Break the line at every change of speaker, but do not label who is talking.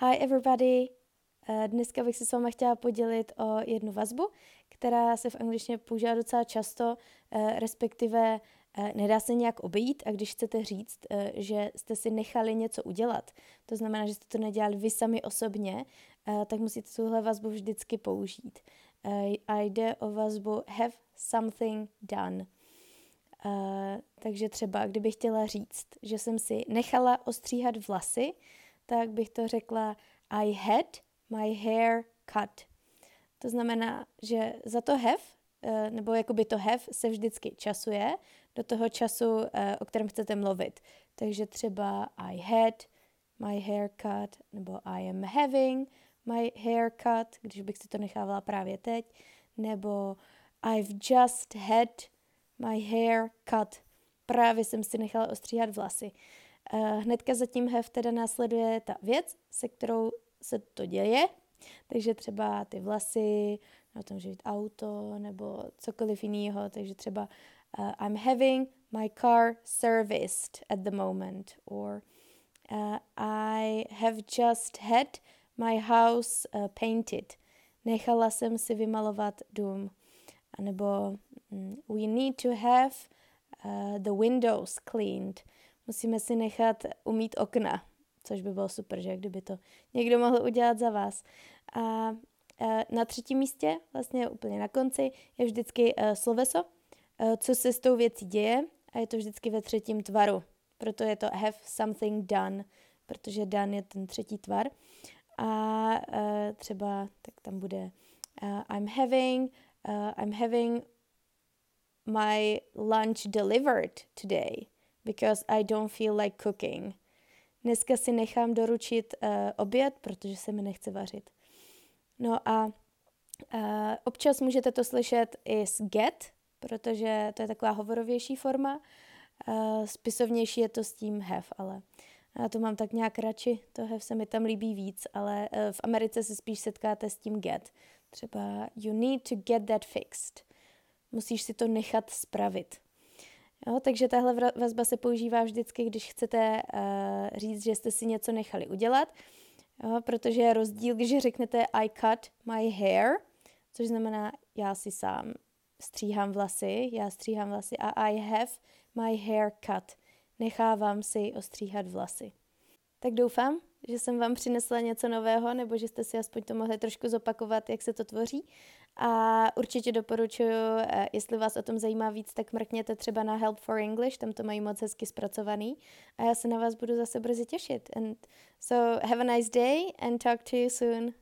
Hi everybody! Dneska bych se s vámi chtěla podělit o jednu vazbu, která se v angličtině používá docela často, respektive nedá se nějak obejít, a když chcete říct, že jste si nechali něco udělat, to znamená, že jste to nedělali vy sami osobně, tak musíte tuhle vazbu vždycky použít. A jde o vazbu have something done. Takže třeba, kdybych chtěla říct, že jsem si nechala ostříhat vlasy, tak bych to řekla I had my hair cut. To znamená, že za to have, nebo jakoby to have se vždycky časuje do toho času, o kterém chcete mluvit. Takže třeba I had my hair cut, nebo I am having my hair cut, když bych si to nechávala právě teď, nebo I've just had my hair cut. Právě jsem si nechala ostříhat vlasy. Hnedka zatím have teda následuje ta věc, se kterou se to děje. Takže třeba ty vlasy, no to může být auto nebo cokoliv jiného. Takže třeba I'm having my car serviced at the moment. Or I have just had my house painted. Nechala jsem si vymalovat dům. A nebo we need to have the windows cleaned. Musíme si nechat umýt okna, což by bylo super, že kdyby to někdo mohl udělat za vás. A na třetím místě, vlastně úplně na konci, je vždycky sloveso, co se s tou věcí děje, a je to vždycky ve třetím tvaru. Proto je to have something done, protože done je ten třetí tvar. A třeba tak tam bude I'm having my lunch delivered today because I don't feel like cooking. Dneska si nechám doručit oběd, protože se mi nechce vařit. No a občas můžete to slyšet i s get, protože to je taková hovorovější forma. Spisovnější je to s tím have, ale já to mám tak nějak radši, to have se mi tam líbí víc, ale v Americe se spíš setkáte s tím get. Třeba you need to get that fixed. Musíš si to nechat spravit. Jo, takže tahle vazba se používá vždycky, když chcete říct, že jste si něco nechali udělat, jo, protože je rozdíl, když řeknete I cut my hair, což znamená já si sám stříhám vlasy a I have my hair cut. Nechávám si ostříhat vlasy. Tak doufám, že jsem vám přinesla něco nového, nebo že jste si aspoň to mohli trošku zopakovat, jak se to tvoří. A určitě doporučuji, jestli vás o tom zajímá víc, tak mrkněte třeba na Help for English, tam to mají moc hezky zpracovaný. A já se na vás budu zase brzy těšit. And so have a nice day and talk to you soon.